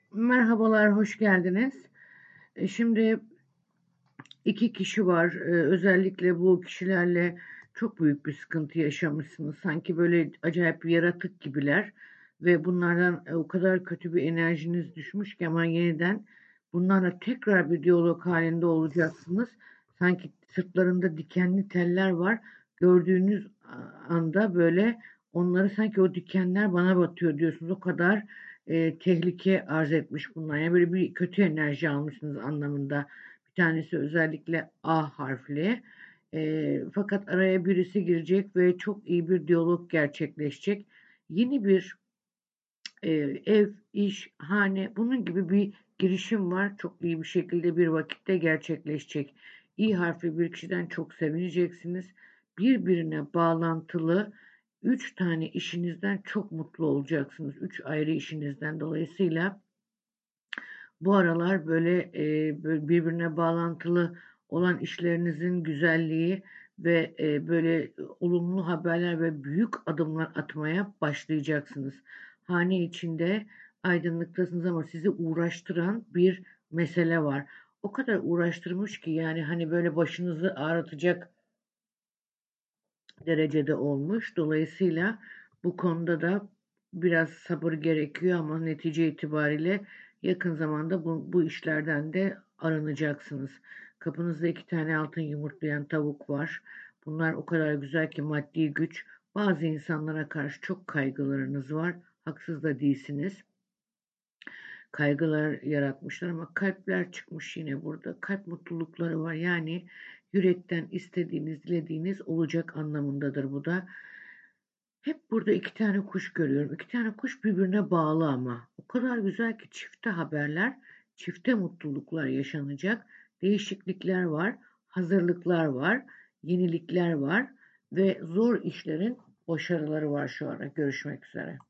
Merhabalar, hoş geldiniz. Şimdi iki kişi var. Özellikle bu kişilerle çok büyük bir sıkıntı yaşamışsınız. Sanki böyle acayip bir yaratık gibiler ve bunlardan o kadar kötü bir enerjiniz düşmüş ki ama yeniden bunlarla tekrar bir diyalog halinde olacaksınız. Sanki sırtlarında dikenli teller var. Gördüğünüz anda böyle onları sanki o dikenler bana batıyor diyorsunuz. O kadar tehlike arz etmiş bunlar. Yani böyle bir kötü enerji almışsınız anlamında. Bir tanesi özellikle A harfli. Fakat araya birisi girecek ve çok iyi bir diyalog gerçekleşecek. Yeni bir ev, iş, hane bunun gibi bir girişim var. Çok iyi bir şekilde bir vakitte gerçekleşecek. İ harfli bir kişiden çok sevineceksiniz. Birbirine bağlantılı 3 tane işinizden çok mutlu olacaksınız. 3 ayrı işinizden dolayısıyla bu aralar böyle birbirine bağlantılı olan işlerinizin güzelliği ve böyle olumlu haberler ve büyük adımlar atmaya başlayacaksınız. Hane içinde aydınlıktasınız ama sizi uğraştıran bir mesele var. O kadar uğraştırmış ki yani hani böyle başınızı ağrıtacak derecede olmuş. Dolayısıyla bu konuda da biraz sabır gerekiyor ama netice itibariyle yakın zamanda bu işlerden de arınacaksınız. Kapınızda 2 tane altın yumurtlayan tavuk var. Bunlar o kadar güzel ki maddi güç. Bazı insanlara karşı çok kaygılarınız var. Haksız da değilsiniz. Kaygılar yaratmışlar ama kalpler çıkmış yine burada. Kalp mutlulukları var. Yani yürekten istediğiniz, dilediğiniz olacak anlamındadır bu da. Hep burada 2 tane kuş görüyorum. 2 tane kuş birbirine bağlı ama. O kadar güzel ki çifte haberler, çifte mutluluklar yaşanacak. Değişiklikler var, hazırlıklar var, yenilikler var ve zor işlerin başarıları var şu ara. Görüşmek üzere.